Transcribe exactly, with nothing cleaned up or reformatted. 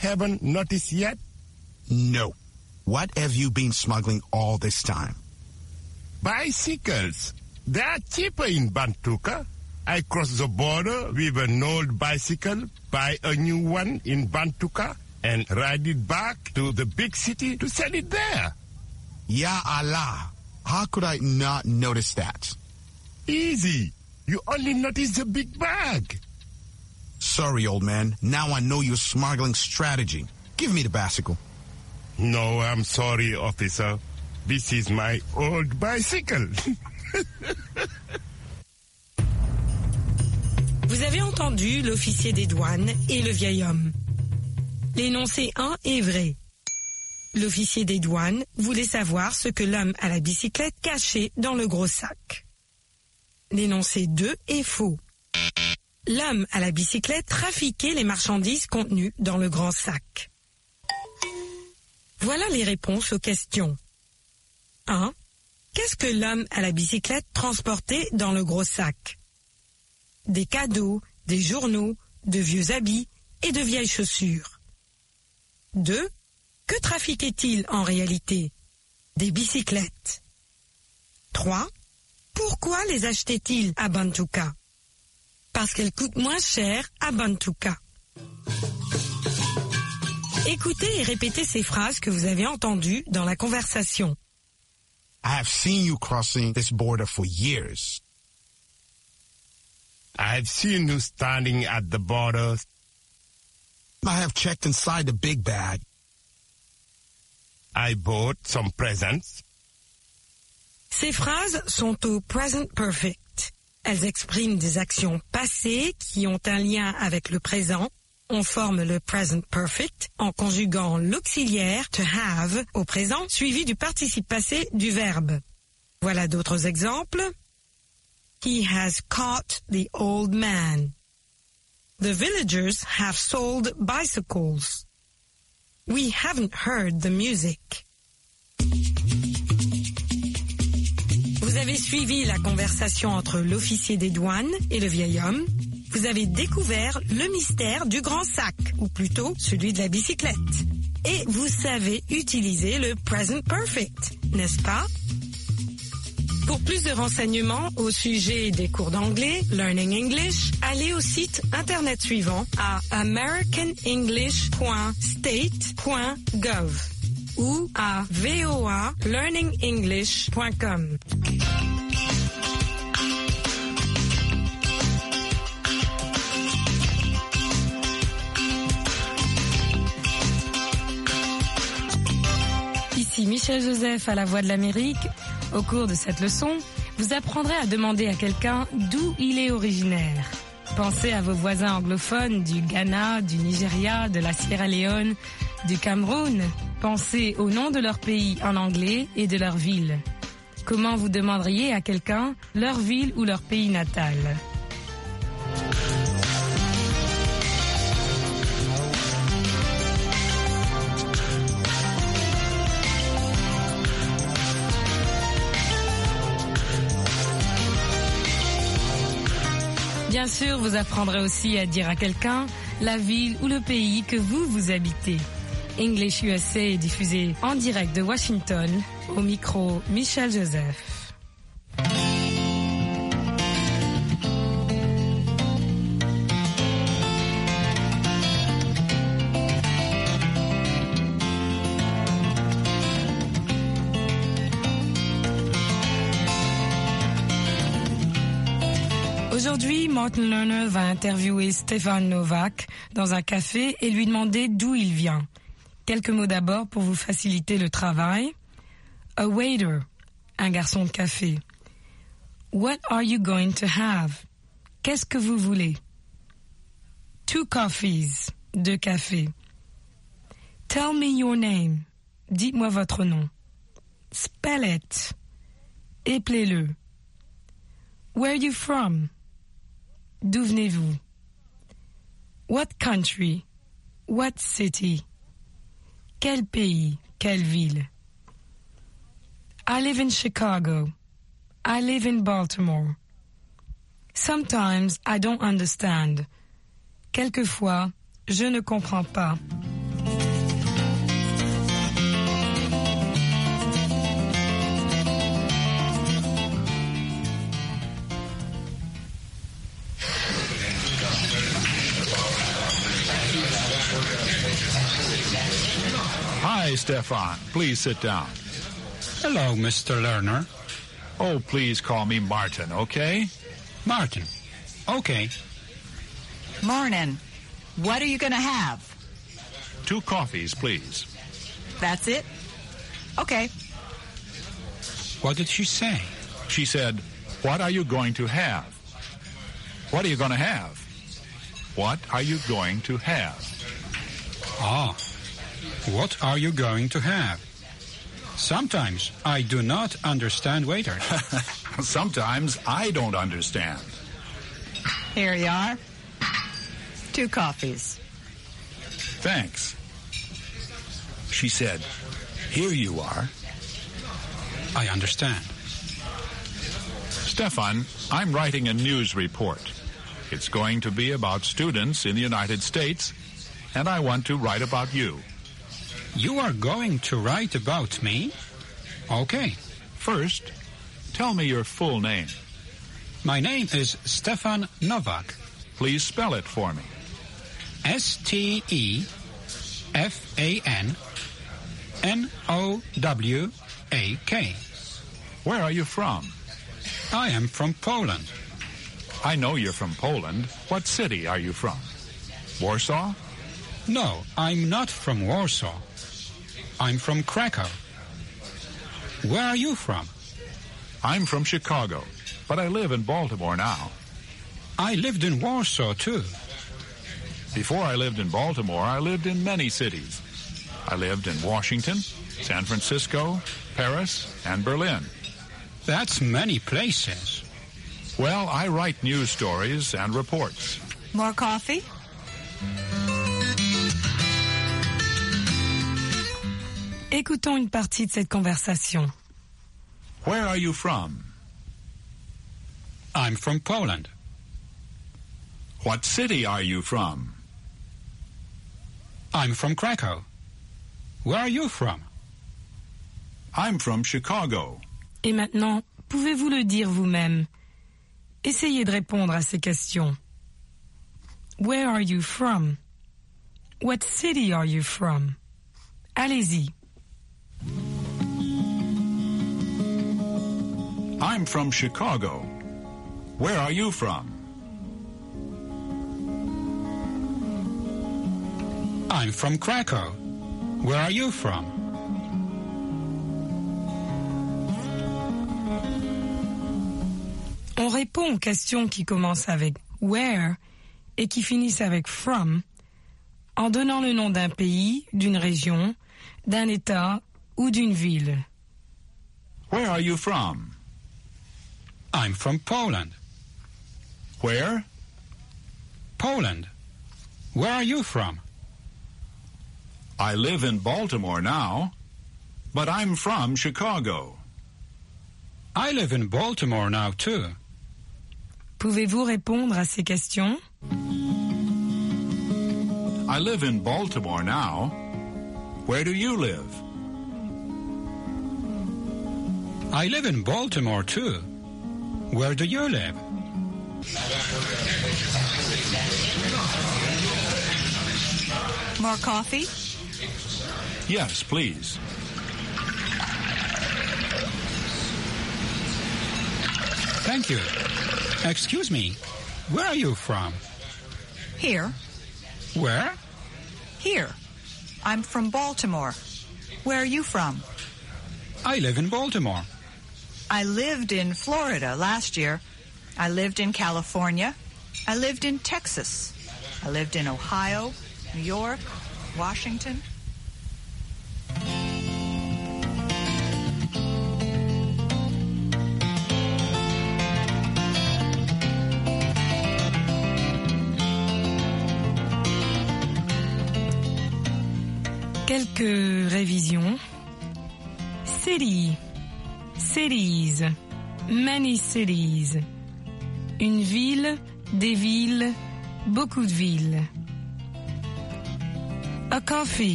haven't noticed yet? No. What have you been smuggling all this time? Bicycles. They are cheaper in Bantuka. I cross the border with an old bicycle, buy a new one in Bantuka, and ride it back to the big city to sell it there. Ya Allah. How could I not notice that? Easy. You only notice the big bag. Sorry, old man. Now I know your smuggling strategy. Give me the bicycle. No, I'm sorry, officer. This is my old bicycle. Vous avez entendu l'officier des douanes et le vieil homme. L'énoncé un est vrai. L'officier des douanes voulait savoir ce que l'homme à la bicyclette cachait dans le gros sac. L'énoncé deux est faux. L'homme à la bicyclette trafiquait les marchandises contenues dans le grand sac. Voilà les réponses aux questions. un. Qu'est-ce que l'homme à la bicyclette transportait dans le gros sac? Des cadeaux, des journaux, de vieux habits et de vieilles chaussures. deux. Que trafiquait-il en réalité? Des bicyclettes. trois. Pourquoi les achetait-il à Bantuka? Parce qu'elles coûtent moins cher à Bantuka. Écoutez et répétez ces phrases que vous avez entendues dans la conversation. I have seen you crossing this border for years. I've seen you standing at the border. I have checked inside the big bag. I bought some presents. Ces phrases sont au present perfect. Elles expriment des actions passées qui ont un lien avec le présent. On forme le present perfect en conjuguant l'auxiliaire to have au présent suivi du participe passé du verbe. Voilà d'autres exemples. He has caught the old man. The villagers have sold bicycles. We haven't heard the music. Vous avez suivi la conversation entre l'officier des douanes et le vieil homme. Vous avez découvert le mystère du grand sac, ou plutôt celui de la bicyclette. Et vous savez utiliser le present perfect, n'est-ce pas? Pour plus de renseignements au sujet des cours d'anglais, Learning English, allez au site internet suivant à american english point state point gov ou à voa learning english point com. Ici Michel Joseph à la Voix de l'Amérique. Au cours de cette leçon, vous apprendrez à demander à quelqu'un d'où il est originaire. Pensez à vos voisins anglophones du Ghana, du Nigeria, de la Sierra Leone, du Cameroun. Pensez au nom de leur pays en anglais et de leur ville. Comment vous demanderiez à quelqu'un leur ville ou leur pays natal? Bien sûr, vous apprendrez aussi à dire à quelqu'un la ville ou le pays que vous, vous habitez. English U S A est diffusé en direct de Washington. Au micro, Michel Joseph. Aujourd'hui, Martin Lerner va interviewer Stefan Novak dans un café et lui demander d'où il vient. Quelques mots d'abord pour vous faciliter le travail. A waiter, un garçon de café. What are you going to have? Qu'est-ce que vous voulez? Two coffees, deux cafés. Tell me your name. Dites-moi votre nom. Spell it. Éplez-le. Where are you from? D'où venez-vous? What country? What city? Quel pays? Quelle ville? I live in Chicago. I live in Baltimore. Sometimes I don't understand. Quelquefois, je ne comprends pas. Hi, Stefan. Please sit down. Hello, Mister Lerner. Oh, please call me Martin, okay? Martin. Okay. Morning. What are you going to have? Two coffees, please. That's it? Okay. What did she say? She said, what are you going to have? What are you going to have? What are you going to have? Ah, what are you going to have? Sometimes I do not understand waiters. Sometimes I don't understand. Here you are. Two coffees. Thanks. She said, here you are. I understand. Stefan, I'm writing a news report. It's going to be about students in the United States, and I want to write about you. You are going to write about me? Okay. First, tell me your full name. My name is Stefan Novak. Please spell it for me. S T E F A N N O W A K. Where are you from? I am from Poland. I know you're from Poland. What city are you from? Warsaw? No, I'm not from Warsaw. I'm from Krakow. Where are you from? I'm from Chicago, but I live in Baltimore now. I lived in Warsaw, too. Before I lived in Baltimore, I lived in many cities. I lived in Washington, San Francisco, Paris, and Berlin. That's many places. Well, I write news stories and reports. More coffee? Écoutons une partie de cette conversation. Where are you from? I'm from Poland. What city are you from? I'm from Krakow. Where are you from? I'm from Chicago. Et maintenant, pouvez-vous le dire vous-même? Essayez de répondre à ces questions. Where are you from? What city are you from? Allez-y. I'm from Chicago. Where are you from? I'm from Krakow. Where are you from? On répond aux questions qui commencent avec where et qui finissent avec from en donnant le nom d'un pays, d'une région, d'un État ou d'une ville. Where are you from? I'm from Poland. Where? Poland. Where are you from? I live in Baltimore now, but I'm from Chicago. I live in Baltimore now, too. Pouvez-vous répondre à ces questions? I live in Baltimore now. Where do you live? I live in Baltimore, too. Where do you live? More coffee? Yes, please. Thank you. Excuse me, where are you from? Here. Where? Here. I'm from Baltimore. Where are you from? I live in Baltimore. I lived in Florida last year. I lived in California. I lived in Texas. I lived in Ohio, New York, Washington. Quelques révisions. City, cities, many cities. Une ville, des villes, beaucoup de villes. A coffee.